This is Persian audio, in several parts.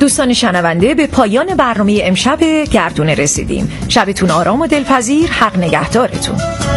دوستان شنونده، به پایان برنامه امشب گردونه رسیدیم. شبتون آرام و دلپذیر. حق نگهدارتون.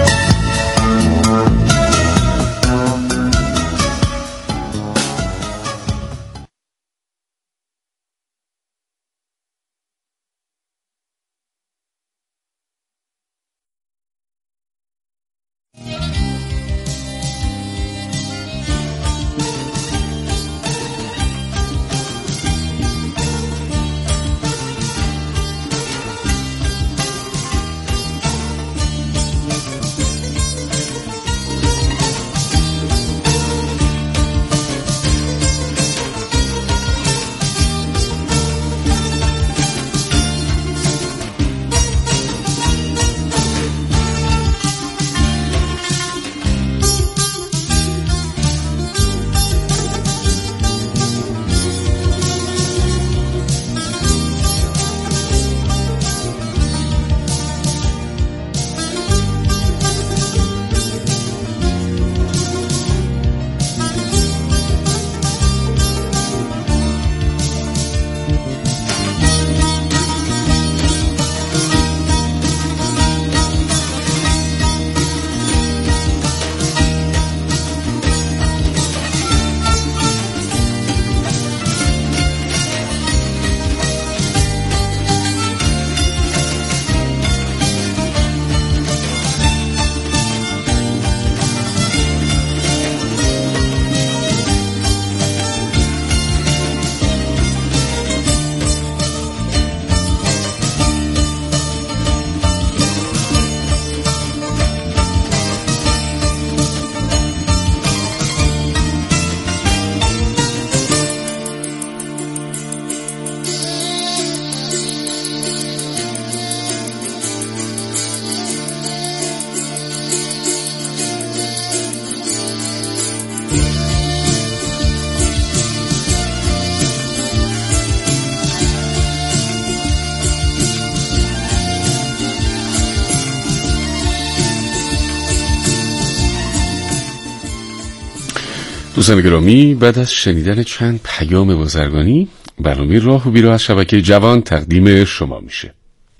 دوستان گرامی، بعد از شنیدن چند پیام بازرگانی، برنامه راه و بیراه از شبکه جوان تقدیم شما میشه.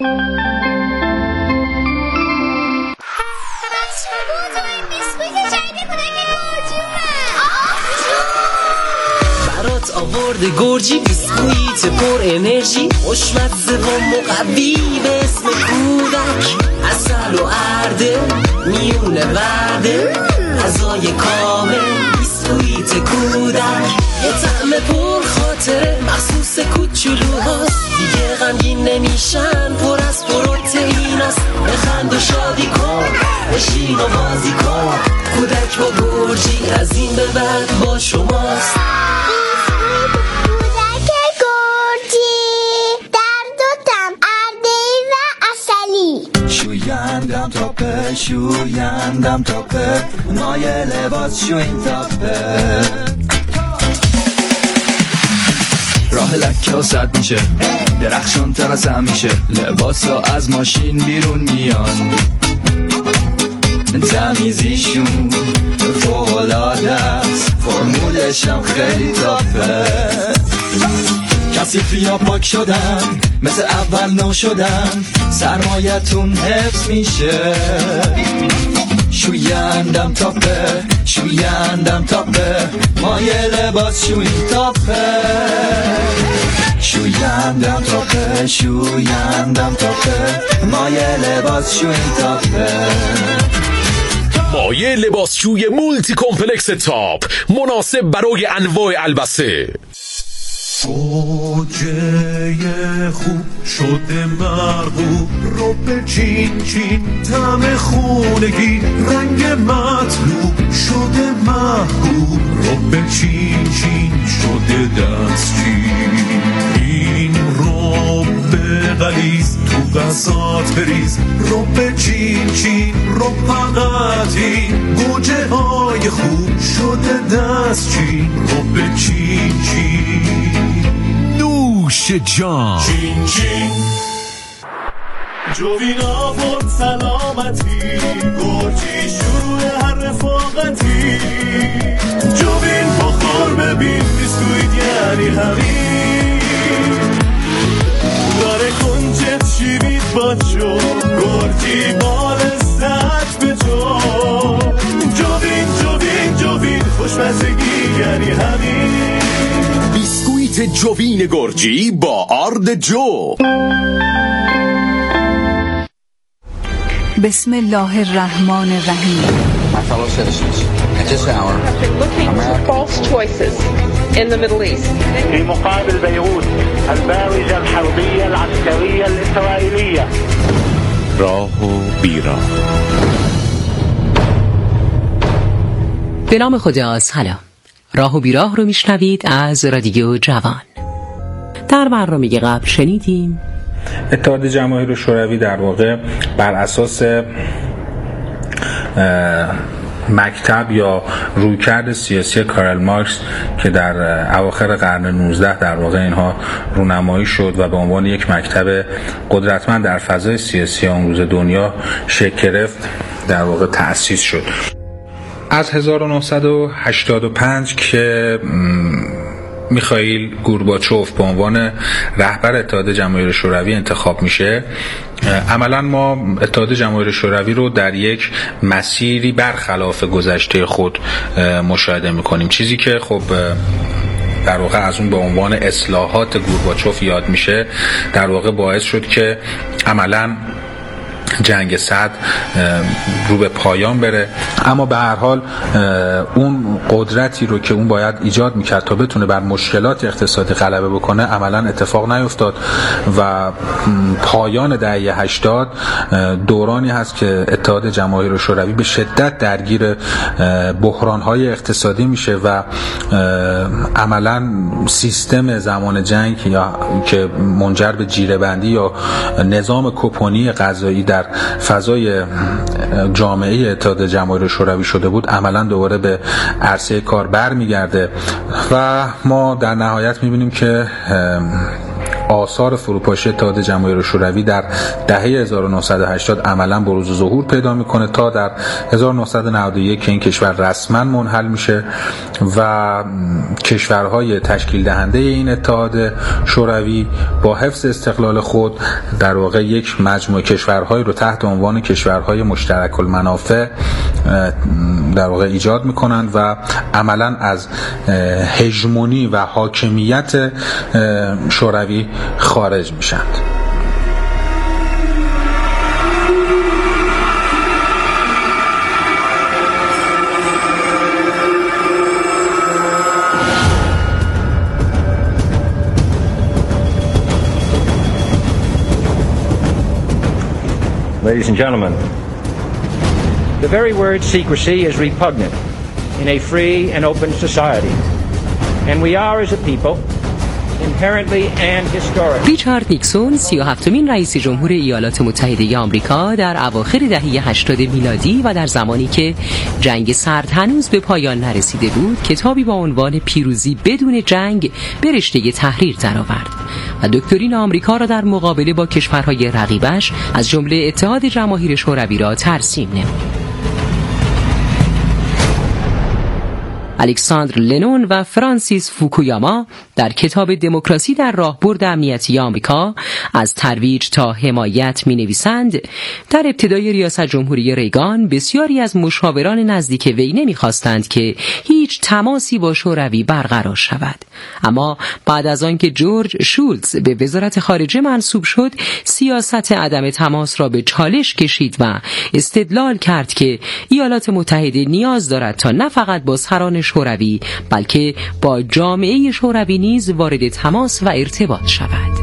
برات آورده گرجی بیسکویت پر انرژی، خوشمزه و مقوی به اسم کودک، عسل و ارده میونه ورده، غذای کامل بیسکویت کودک، یه طعم پر خاطره مخصوص کوچولوهاست، دیگه غمگین نمیشن، پر از پروتئیناست. بخند و شادی کن، بشین و بازی کن، کودک با گرجی از این به بعد با شماست. شویندم تاپه، شویندم تاپه، مایه لباس شوین تاپه، راه لکه و سد میشه، درخشان تر از همیشه، لباس ها از ماشین بیرون میان، تمیزیشون فوق‌العاده است، فرمولش هم خیلی تاپه، کثیف یا پاک شدن، مثل اول نو شدن، سرمایتون حفظ میشه. شویندم تاپه، شویندم تاپه، مایه لباس شوین تاپه، شویندم تاپه، شویندم تاپه، مایه لباس شوین تاپه. مایه لباسشوی مولتی کمپلکس تاپ، مناسب برای انواع البسه. گوجه خوب شده مرغوب، رب چین چین طعم خونگی، رنگ مطلوب شده محبوب، رب چین چین شده دستچین. این رب غلیظ تو غذات بریز، رب چین چین رب فقطی، گوجه های خوب شده دستچین، رب چین چین نوش جان. چین چین جوینا بود سلامتی، گرچی شروع هر رفاقتی، جوین بخور ببین بیسکویت یعنی همین. جوین گرجی با آرد جو. بسم الله الرحمن الرحیم. My fellow citizens, at this hour, looking for false choices in the Middle East. في مقابل بيروت البارجة الحربية العسكرية الإسرائيلية. راه و بیراه. به نام خدا. سلام. راه و بیراه رو میشنوید از رادیو جوان. در برنامه قبل شنیدیم اتحاد جماهیر شوروی در واقع بر اساس مکتب یا رویکرد سیاسی کارل مارکس که در اواخر قرن 19 در واقع اینها رونمایی شد و به عنوان یک مکتب قدرتمند در فضای سیاسی امروز دنیا شکل گرفت، در واقع تأسیس شد. از 1985 که میخائیل گورباچوف به عنوان رهبر اتحاد جماهیر شوروی انتخاب میشه، عملا ما اتحاد جماهیر شوروی رو در یک مسیری برخلاف گذشته خود مشاهده میکنیم. چیزی که خب در واقع از اون به عنوان اصلاحات گورباچوف یاد میشه، در واقع باعث شد که عملا جنگ سرد رو به پایان بره. اما به هر حال اون قدرتی رو که اون باید ایجاد میکرد تا بتونه بر مشکلات اقتصادی غلبه بکنه عملا اتفاق نیفتاد و پایان دهه 80 دورانی هست که اتحاد جماهیر شوروی به شدت درگیر بحران‌های اقتصادی میشه و عملا سیستم زمان جنگ یا که منجر به جیره‌بندی یا نظام کوپونی غذایی در فضای جامعه اتحاد جماهیر شوروی شده بود عملا دوباره به عرصه کار برمیگرده و ما در نهایت میبینیم که آثار فروپاشی اتحاد جماهیر شوروی در دهه 1980 عملا بروز و ظهور پیدا میکنه تا در 1991 که این کشور رسما منحل میشه و کشورهای تشکیل دهنده این اتحاد شوروی با حفظ استقلال خود در واقع یک مجموعه کشورهایی رو تحت عنوان کشورهای مشترک المنافع در واقع ایجاد میکنند و عملا از هژمونی و حاکمیت شوروی خارج میشند. Ladies and gentlemen, the very word secrecy is repugnant in a free and open society, and we are as a people ریچارد نیکسون 37مین رئیس جمهور ایالات متحده آمریکا در اواخر دهه 80 میلادی و در زمانی که جنگ سرد هنوز به پایان نرسیده بود، کتابی با عنوان پیروزی بدون جنگ به رشته تحریر درآورد و دکترین آمریکا را در مقابله با کشورهای رقیبش از جمله اتحاد جماهیر شوروی را ترسیم نمود. الکساندر لنون و فرانسیس فوکویاما در کتاب دموکراسی در راهبرد امنیتی آمریکا از ترویج تا حمایت می‌نویسند در ابتدای ریاست جمهوری ریگان بسیاری از مشاوران نزدیک وی نمی‌خواستند که هیچ تماسی با شوروی برقرار شود، اما بعد از آنکه جورج شولتز به وزارت خارجه منصوب شد سیاست عدم تماس را به چالش کشید و استدلال کرد که ایالات متحده نیاز دارد تا نه فقط با سران شوروی بلکه با جامعه شوروی نیز وارد تماس و ارتباط شود.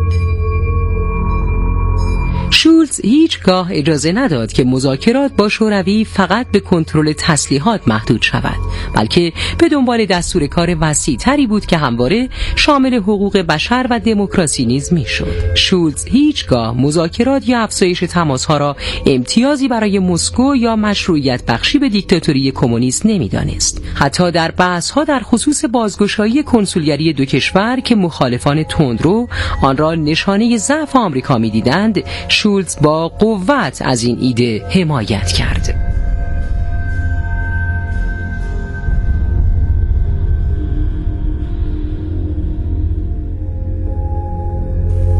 شولتز هیچگاه اجازه نداد که مذاکرات با شوروی فقط به کنترل تسلیحات محدود شود، بلکه به دنبال دستور کار وسیع‌تری بود که همواره شامل حقوق بشر و دموکراسی نیز میشد. شولتز هیچگاه مذاکرات یا افزایش تماس‌ها را امتیازی برای مسکو یا مشروعیت بخشی به دیکتاتوری کمونیست نمی‌دانست. حتی در بحث‌ها در خصوص بازگشایی کنسولگری دو کشور که مخالفان تندرو آن را نشانه ضعف آمریکا می‌دیدند، شولتز با قوت از این ایده حمایت کرد.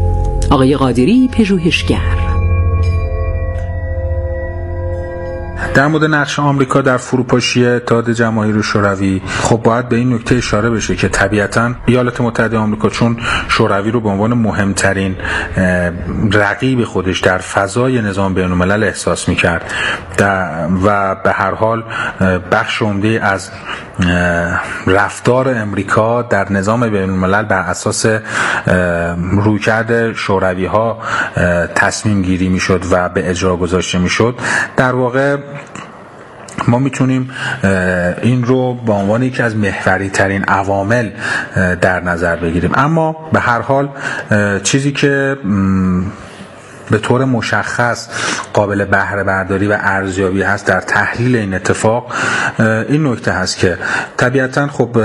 آقای قادری پژوهشگر: در مورد نقش آمریکا در فروپاشی اتحاد جماهیر شوروی، خب باید به این نکته اشاره بشه که طبیعتاً ایالات متحده آمریکا چون شوروی رو به عنوان مهمترین رقیب خودش در فضای نظام بین‌الملل احساس می‌کرد و به هر حال بخش عمده از رفتار امریکا در نظام بین‌الملل بر اساس رویکرد شوروی‌ها تصمیم گیری میشد و به اجرا گذاشته میشد، در واقع ما میتونیم این رو به عنوان یکی از محوری ترین عوامل در نظر بگیریم. اما به هر حال چیزی که به طور مشخص قابل بهره برداری و ارزیابی هست در تحلیل این اتفاق این نکته هست که طبیعتاً خب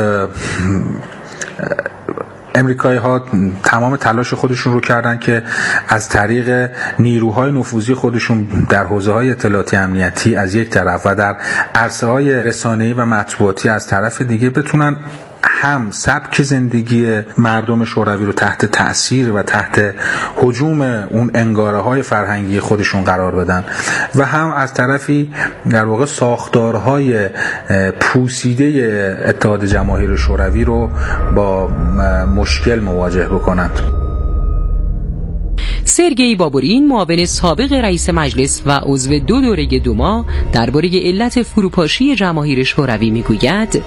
امریکایی ها تمام تلاش خودشون رو کردن که از طریق نیروهای نفوذی خودشون در حوزه‌های اطلاعاتی امنیتی از یک طرف و در عرصه‌های رسانه‌ای و مطبوعاتی از طرف دیگه بتونن هم سبک زندگی مردم شوروی رو تحت تأثیر و تحت هجوم اون انگاره‌های فرهنگی خودشون قرار بدن و هم از طرفی در واقع ساختارهای پوسیده اتحاد جماهیر شوروی رو با مشکل مواجه بکنند. سرگئی بابورین، معاون سابق رئیس مجلس و عضو 2 دوره دوما، درباره علت فروپاشی جماهیر شوروی میگوید: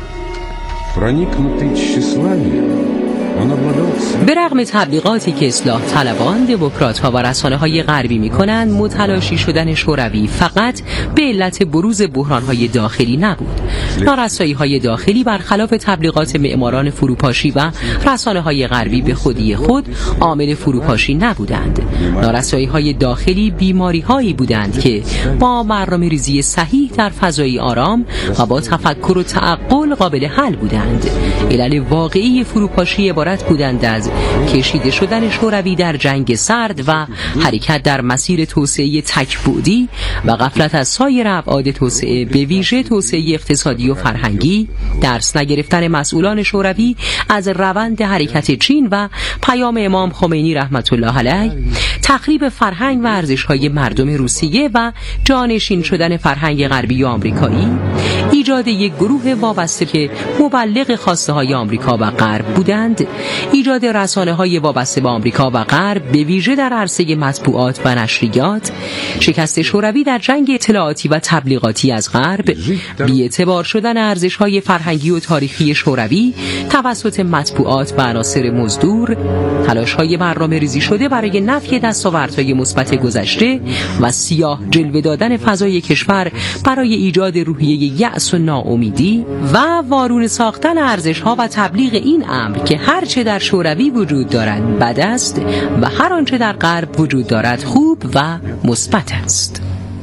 به رغم تبلیغاتی که اصلاح طلبان، دموکرات‌ها و رسانه‌های غربی می‌کنند، متلاشی شدن شوروی فقط به علت بروز بحران‌های داخلی نبود. نارسایی‌های داخلی برخلاف تبلیغات معماران فروپاشی و رسانه‌های غربی به خودی خود عامل فروپاشی نبودند. نارسایی‌های داخلی بیماری‌هایی بودند که با برنامه‌ریزی صحیح در فضای آرام و با تفکر و تعقل قابل حل بودند. علل واقعی فروپاشی عبارت بودند از کشیده شدن شوروی در جنگ سرد و حرکت در مسیر توسعه تک‌بعدی و غفلت از سایر ابعاد توسعه، به ویژه توسعه اقتصادی و فرهنگی، درس نگرفتن مسئولان شوروی از روند حرکت چین و پیام امام خمینی رحمت الله علیه، تخریب فرهنگ و ارزش‌های مردم روسیه و جانشین شدن فرهنگ غربی و آمریکایی، ایجاد یک گروه وابسته که مبلغ خواسته‌های آمریکا و غرب بودند، ایجاد رسانه‌های وابسته به آمریکا و غرب به ویژه در عرصه مطبوعات و نشریات، شکست شوروی در جنگ اطلاعاتی و تبلیغاتی از غرب، بی‌اعتبار شدن ارزش‌های فرهنگی و تاریخی شوروی توسط مطبوعات و عناصر مزدور، تلاش‌های برنامه‌ریزی شده برای نفی دستاوردهای مثبت گذشته و سیاه جلوه دادن فضای کشور برای ایجاد روحیه یأس و ناامیدی و وارونه ساختن ارزش‌ها و تبلیغ این امر که هر چه در شوروی وجود دارد بد است و هر آنچه در غرب وجود دارد خوب و مثبت است.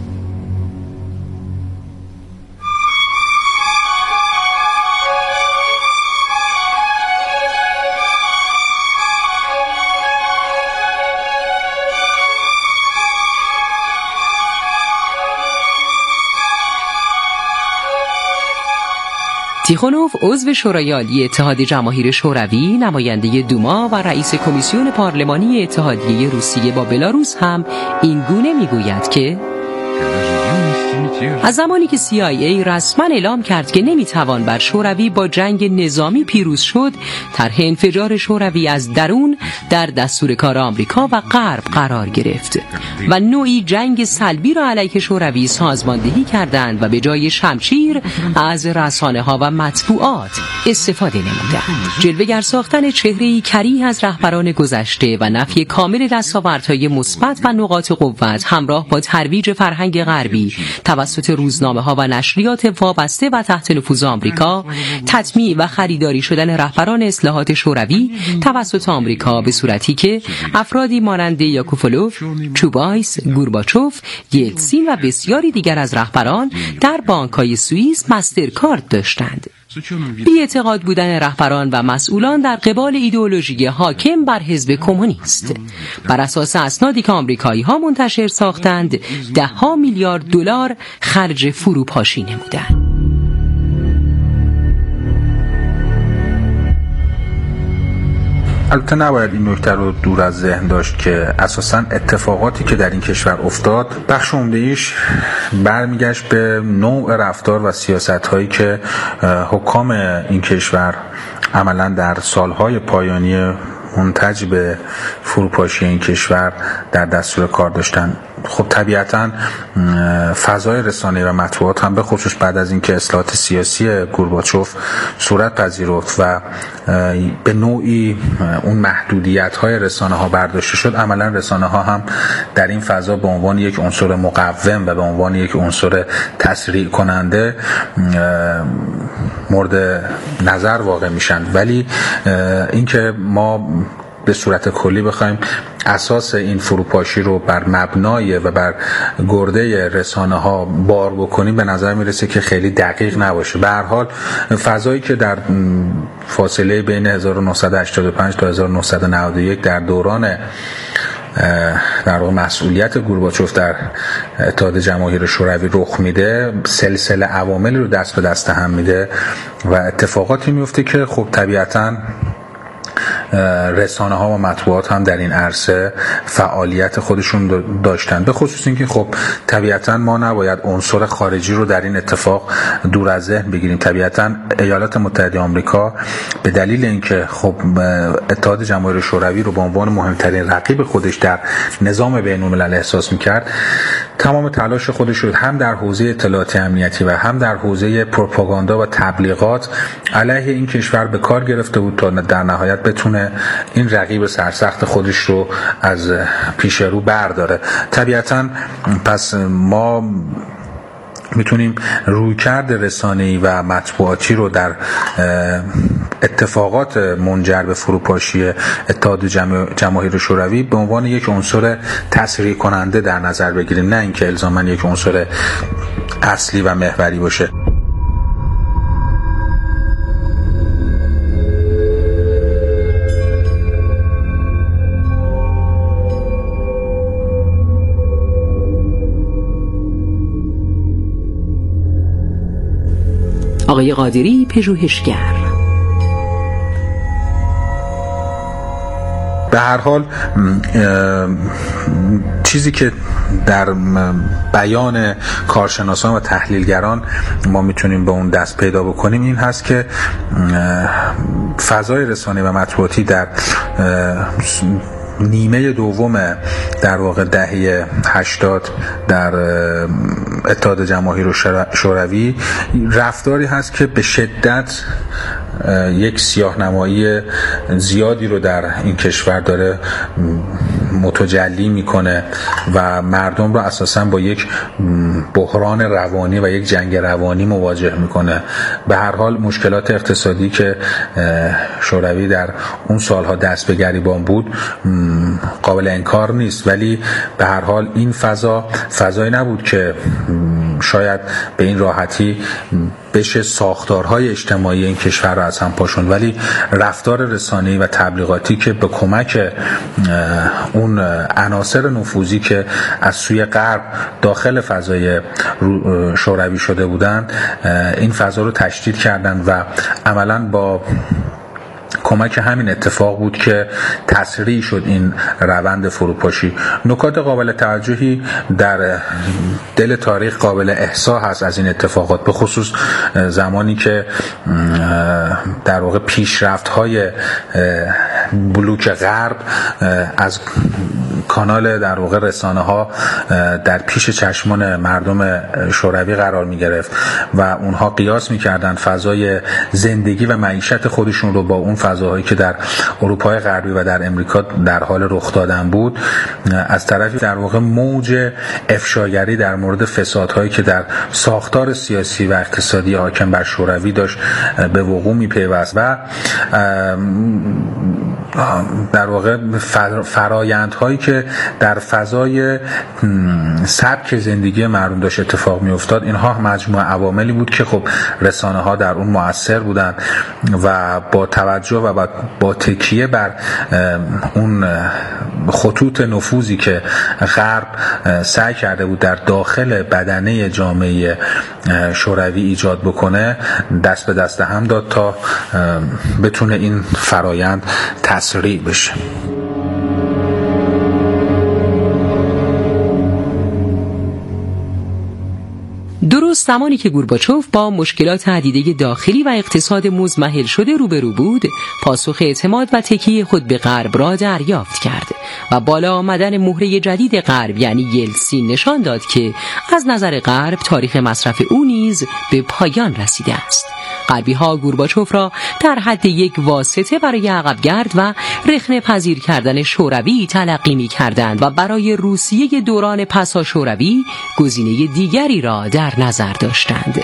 تیخونوف، عضو شورای عالی اتحاد جماهیر شوروی، نماینده دوما و رئیس کمیسیون پارلمانی اتحادیه روسیه با بلاروس هم این گونه میگوید که از زمانی که CIA رسما اعلام کرد که نمیتوان بر شوروی با جنگ نظامی پیروز شد، طرح انفجار شوروی از درون در دستور کار آمریکا و غرب قرار گرفت و نوعی جنگ سلبی را علیه شوروی سازماندهی کردند و به جای شمشیر از رسانه‌ها و مطبوعات استفاده نمودند. جلوه‌گر ساختن چهره‌ای کریه از رهبران گذشته و نفی کامل دستاوردهای مثبت و نقاط قوت همراه با ترویج فرهنگ غربی توسط روزنامه‌ها و نشریات وابسته و تحت نفوذ آمریکا، تطمیع و خریداری شدن رهبران اصلاحات شوروی توسط آمریکا به صورتی که افرادی مانند یاکوفلوف، چوبایس، گورباچوف، یلتسین و بسیاری دیگر از رهبران در بانک‌های سوئیس مسترکارد داشتند. بی‌اعتقاد بودن رهبران و مسئولان در قبال ایدئولوژی حاکم بر حزب کمونیست. بر اساس اسنادی که آمریکایی‌ها منتشر ساختند، $10 میلیارد خرج فروپاشی نمودند. البته نباید این نکته رو دور از ذهن داشت که اساساً اتفاقاتی که در این کشور افتاد بخش عمده‌ایش برمیگشت به نوع رفتار و سیاست‌هایی که حکام این کشور عملاً در سالهای پایانی منتج به فروپاشی این کشور در دستور کار داشتن. خب طبیعتاً فضای رسانه‌ای و مطبوعات هم به خصوص بعد از اینکه اصلاحات سیاسی گورباچوف صورت پذیرفت و به نوعی اون محدودیت‌های رسانه‌ها برداشته شد، عملاً رسانه‌ها هم در این فضا به عنوان یک عنصر مقوم و به عنوان یک عنصر تسریع کننده مورد نظر واقع میشن. ولی اینکه ما به صورت کلی بخوایم اساس این فروپاشی رو بر مبنای و بر گرده رسانه‌ها بار بکنیم به نظر میرسه که خیلی دقیق نباشه. به هر حال فضایی که در فاصله بین 1985 تا 1991 در دوران در واقع مسئولیت گورباچوف در اتحاد جماهیر شوروی رخ میده، سلسله عواملی رو دست به دست هم میده و اتفاقاتی میفته که خب طبیعتاً رسانه ها و مطبوعات هم در این عرصه فعالیت خودشون داشتن. به خصوص اینکه خب طبیعتاً ما نباید عنصر خارجی رو در این اتفاق دور از ذهن بگیریم. طبیعتاً ایالات متحده آمریکا به دلیل اینکه خب اتحاد جماهیر شوروی رو به عنوان مهمترین رقیب خودش در نظام بین الملل احساس می‌کرد، تمام تلاش خودش رو هم در حوزه اطلاعاتی امنیتی و هم در حوزه پروپاگاندا و تبلیغات علیه این کشور به کار گرفته بود تا در نهایت بتونه این رقیب سرسخت خودش رو از پیش رو برداره. طبیعتاً پس ما میتونیم رویکرد رسانه‌ای و مطبوعاتی رو در اتفاقات منجر به فروپاشی اتحاد جماهیر شوروی به عنوان یک عنصر تسریع کننده در نظر بگیریم، نه اینکه الزاماً یک عنصر اصلی و محوری باشه. آقای قادری پژوهشگر. به هر حال چیزی که در بیان کارشناسان و تحلیلگران ما میتونیم به اون دست پیدا بکنیم این هست که فضای رسانه‌ای و مطبوعاتی در نیمه دوم در واقع دهه 80 در اتحاد جماهیر شوروی رفتاری هست که به شدت یک سیاه‌نمایی زیادی رو در این کشور داره متجلی میکنه و مردم رو اساساً با یک بحران روانی و یک جنگ روانی مواجه میکنه. به هر حال مشکلات اقتصادی که شوروی در اون سالها دست به گریبان بود قابل انکار نیست، ولی به هر حال این فضایی نبود که شاید به این راحتی بشه ساختارهای اجتماعی این کشور رو از هم پاشوند، ولی رفتار رسانه‌ای و تبلیغاتی که به کمک اون عناصر نفوذی که از سوی غرب داخل فضای شوروی شده بودند این فضا رو تشدید کردند و عملاً با کمک همین اتفاق بود که تسریع شد این روند فروپاشی. نکات قابل توجهی در دل تاریخ قابل احصا هست از این اتفاقات، به خصوص زمانی که در واقع پیشرفت‌های بلوک غرب از کانال در واقع رسانه‌ها در پیش چشمان مردم شوروی قرار می‌گرفت و اونها قیاس می‌کردند فضای زندگی و معیشت خودشون رو با اون فضاهایی که در اروپای غربی و در امریکا در حال رخ دادن بود. از طرفی در واقع موج افشاگری در مورد فسادهایی که در ساختار سیاسی و اقتصادی حاکم بر شوروی داشت به وقوع می‌پیوست و در واقع فرایندهایی که در فضای سبک زندگی مردم داشت اتفاق می افتاد، اینها مجموعه عواملی بود که خب رسانه ها در اون مؤثر بودند و با توجه و با تکیه بر اون خطوط نفوذی که غرب سعی کرده بود در داخل بدنه جامعه شوروی ایجاد بکنه دست به دست هم داد تا بتونه این فرایند تسریع بشه. درست زمانی که گورباچوف با مشکلات عدیده داخلی و اقتصاد مضمحل شده روبرو بود، پاسخ اعتماد و تکیه خود به غرب را دریافت کرد و بالا آمدن مهره جدید غرب یعنی یلتسین نشان داد که از نظر غرب تاریخ مصرف او نیز به پایان رسیده است. غربی ها گورباچوف را در حد یک واسطه برای عقبگرد و رخنه پذیر کردن شوروی تلقی می کردند و برای روسیه دوران پسا شوروی گزینه دیگری را در نظر داشتند.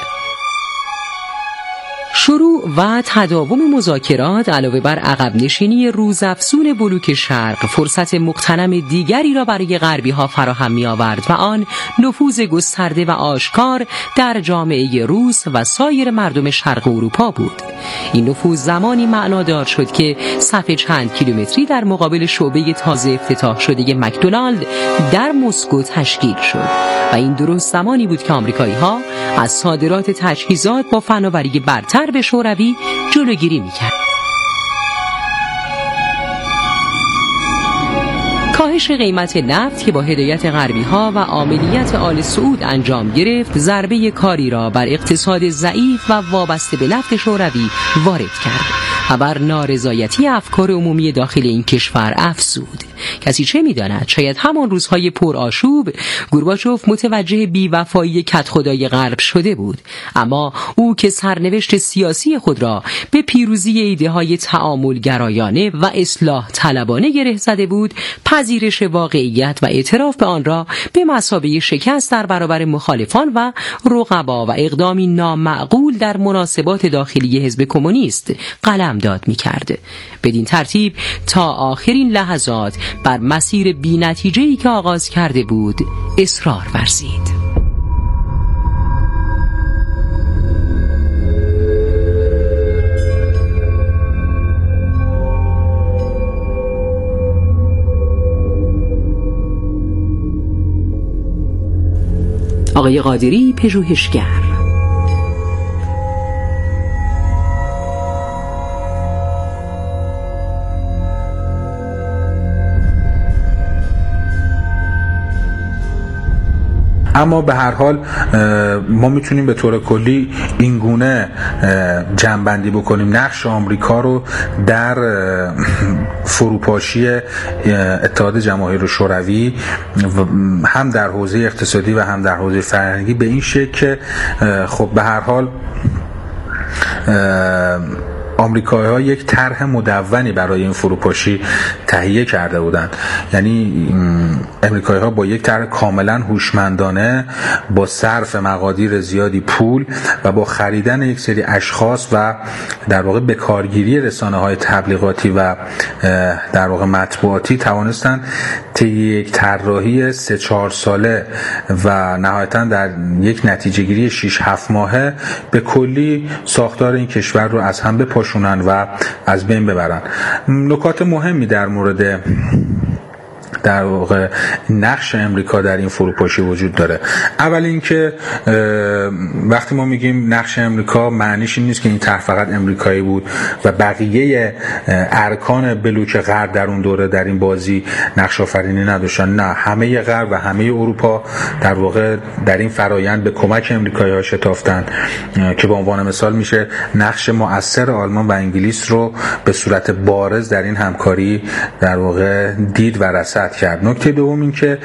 شروع و تداوم مذاکرات علاوه بر عقب نشینی روزافزون بلوک شرق فرصت مغتنم دیگری را برای غربی ها فراهم می آورد و آن نفوذ گسترده و آشکار در جامعه روس و سایر مردم شرق اروپا بود. این نفوذ زمانی معنادار شد که صف چند کیلومتری در مقابل شعبه تازه افتتاح شده مکدونالد در مسکو تشکیل شد و این درست زمانی بود که آمریکایی ها از صادرات تجهیزات با فناوری برتر به شوروی جلوگیری می‌کرد. کاهش قیمت نفت که با هدایت غربی‌ها و عاملیت آل سعود انجام گرفت، ضربه کاری را بر اقتصاد ضعیف و وابسته به نفت شوروی وارد کرد و بر نارضایتی افکار عمومی داخل این کشور افزود. کسی چه می‌داند شاید همان روزهای پرآشوب گورباچوف متوجه بی‌وفایی کدخدای غرب شده بود، اما او که سرنوشت سیاسی خود را به پیروزی ایده‌های تعامل‌گرایانه و اصلاح طلبانه گره زده بود، پذیرش واقعیت و اعتراف به آن را به مثابه شکست در برابر مخالفان و رقبا و اقدامی نامعقول در مناسبات داخلی حزب کمونیست قلمداد می‌کرد. بدین ترتیب تا آخرین لحظات بر مسیر بی‌نتیجه‌ای که آغاز کرده بود اصرار ورزید. آقای قادری پژوهشگر. اما به هر حال ما میتونیم به طور کلی این گونه جمع‌بندی بکنیم نقش آمریکا رو در فروپاشی اتحاد جماهیر شوروی هم در حوزه اقتصادی و هم در حوزه فرهنگی به این شکل که خب به هر حال آمریکایی‌ها یک طرح مدونی برای این فروپاشی تهیه کرده بودند. یعنی آمریکایی‌ها با یک طرح کاملا هوشمندانه با صرف مقادیر زیادی پول و با خریدن یک سری اشخاص و در واقع به کارگیری رسانه‌های تبلیغاتی و در واقع مطبوعاتی توانستند طی یک طراحی 3-4 ساله و نهایتاً در یک نتیجه‌گیری 6-7 ماهه به کلی ساختار این کشور رو از هم بپاشونن و از بین ببرن. نکات مهمی در مورد در واقع نقش امریکا در این فروپاشی وجود داره. اول اینکه وقتی ما میگیم نقش امریکا معنیش این نیست که این طرح فقط امریکایی بود و بقیه ارکان بلوک غرب در اون دوره در این بازی نقش آفرینی نداشتن. نه، همه غرب و همه اروپا در واقع در این فرایند به کمک امریکایی‌ها شتافتن که به عنوان مثال میشه نقش مؤثر آلمان و انگلیس رو به صورت بارز در این همکاری در واقع دید و رصد کرد. نکته دوم این که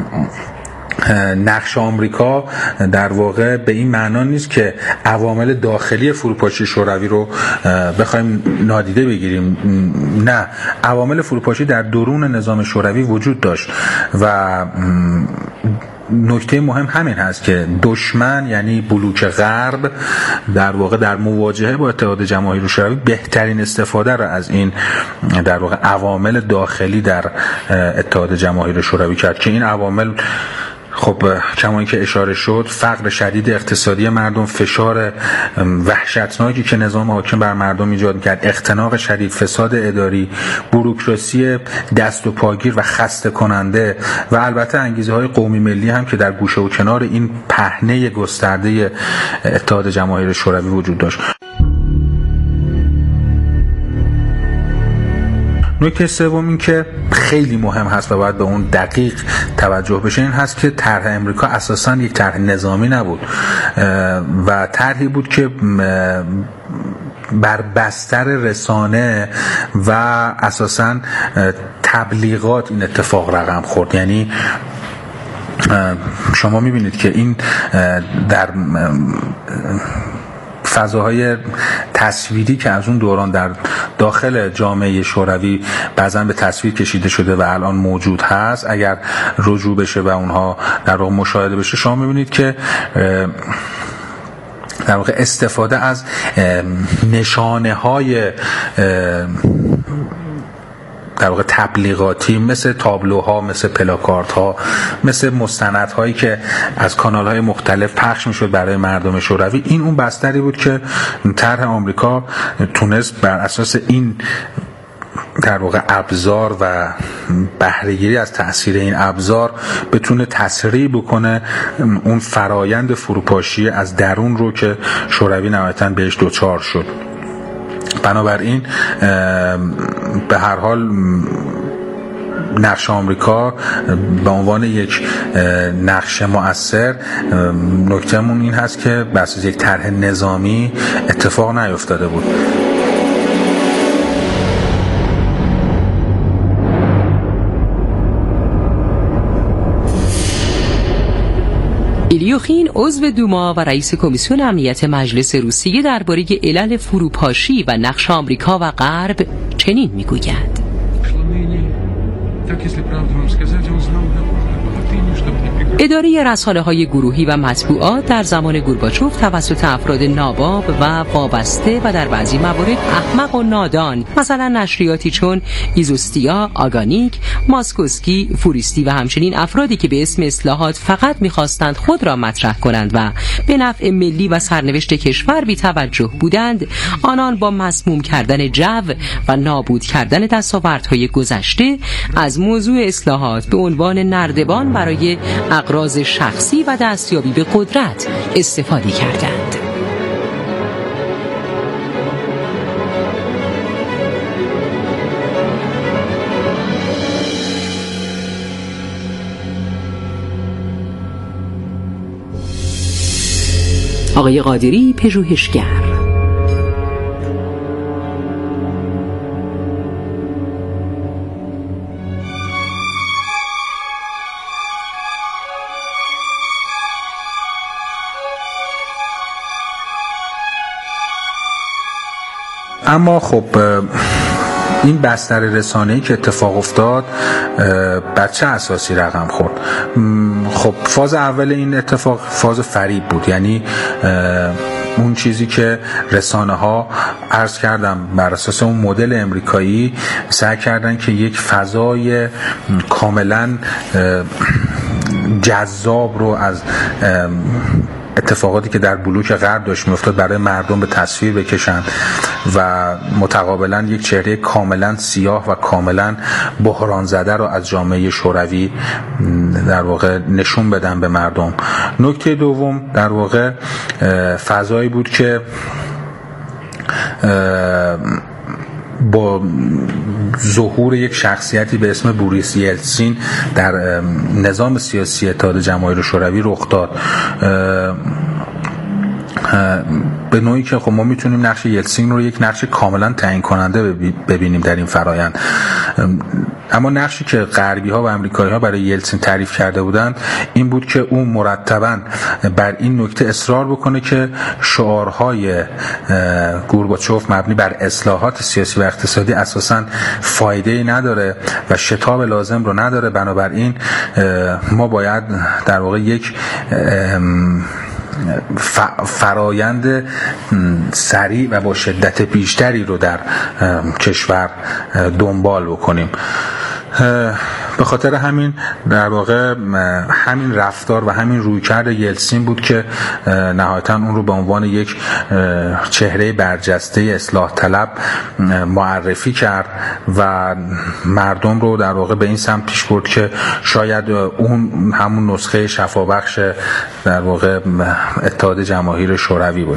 نقش آمریکا در واقع به این معنا نیست که عوامل داخلی فروپاشی شوروی رو بخوایم نادیده بگیریم. نه، عوامل فروپاشی در درون نظام شوروی وجود داشت و نکته مهم همین هست که دشمن یعنی بلوک غرب در واقع در مواجهه با اتحاد جماهیر شوروی بهترین استفاده را از این در واقع عوامل داخلی در اتحاد جماهیر شوروی کرد که این عوامل خب کما اینکه اشاره شد فقر شدید اقتصادی مردم، فشار وحشتناکی که نظام حاکم بر مردم ایجاد کرد، اختناق شدید، فساد اداری، بوروکراسی دست و پاگیر و خسته کننده و البته انگیزه های قومی ملی هم که در گوشه و کنار این پهنه گسترده اتحاد جماهیر شوروی وجود داشت. نکته سوم این که خیلی مهم هست و باید به اون دقیق توجه بشه، این هست که طرح امریکا اساساً یک طرح نظامی نبود و طرحی بود که بر بستر رسانه و اساساً تبلیغات این اتفاق رقم خورد. یعنی شما میبینید که این در فضاهای تصویری که از اون دوران در داخل جامعه شوروی بعضا به تصویر کشیده شده و الان موجود هست، اگر رجوع بشه و اونها در واقع مشاهده بشه، شما میبینید که در واقع استفاده از نشانه های در واقع تبلیغاتی مثل تابلوها، مثل پلاکاردها، مثل مستندهایی که از کانالهای مختلف پخش میشد برای مردم شوروی، این اون بستری بود که طرح آمریکا تونست بر اساس این در واقع ابزار و بهره‌گیری از تأثیر این ابزار بتونه تسریع بکنه اون فرایند فروپاشی از درون رو که شوروی نهایتاً بهش دوچار شد. بنابراین به هر حال نقش آمریکا به عنوان یک نقش مؤثر، نکتهمون این هست که بر اساس یک طرح نظامی اتفاق نیفتاده بود. ایلیوخین عضو دوما و رئیس کمیسیون امنیت مجلس روسیه درباره علل فروپاشی و نقش آمریکا و غرب چنین میگوید: اداره رسانه‌های گروهی و مطبوعات در زمان گورباچوف توسط افراد ناباب و وابسته و در بعضی موارد احمق و نادان، مثلا نشریاتی چون ایزوستیا، آگانیک، ماسکوسکی، فوریستی و همچنین افرادی که به اسم اصلاحات فقط می‌خواستند خود را مطرح کنند و به نفع ملی و سرنوشت کشور بی توجه بودند، آنان با مسموم کردن جو و نابود کردن دستاوردهای گذشته از موضوع اصلاحات به عنوان نردبان برای اغراض شخصی و دستیابی به قدرت استفاده کردند. آقای قادری، پژوهشگر. اما خب این بستر رسانه‌ای که اتفاق افتاد بر چه اساسی رقم خورد؟ خب فاز اول این اتفاق فاز فریب بود، یعنی اون چیزی که رسانه ها عرض کردم بر اساس اون مدل امریکایی سعی کردن که یک فضای کاملا جذاب رو از اتفاقاتی که در بلوک غرب داشت میافتاد برای مردم به تصویر بکشند و متقابلا یک چهره کاملا سیاه و کاملا بحران زده رو از جامعه شوروی در واقع نشون بدن به مردم. نکته دوم در واقع فضایی بود که با ظهور یک شخصیتی به اسم بوریس یلتسین در نظام سیاسی اتحاد جماهیر شوروی رخ داد، به نوعی که خب ما میتونیم نقش یلتسین رو یک نقش کاملا تعیین کننده ببینیم در این فرایند. اما نقشی که غربی ها و امریکایی ها برای یلتسین تعریف کرده بودند این بود که اون مرتباً بر این نکته اصرار بکنه که شعارهای گورباچوف مبنی بر اصلاحات سیاسی و اقتصادی اساساً فایده‌ای نداره و شتاب لازم رو نداره، بنابراین ما باید در واقع یک فرایند سریع و با شدت بیشتری رو در کشور دنبال بکنیم. به خاطر همین در واقع همین رفتار و همین رویکرد یلتسین بود که نهایتاً اون رو به عنوان یک چهره برجسته اصلاح طلب معرفی کرد و مردم رو در واقع به این سمت پیش برد که شاید اون همون نسخه شفابخش در واقع اتحاد جماهیر شوروی باشه.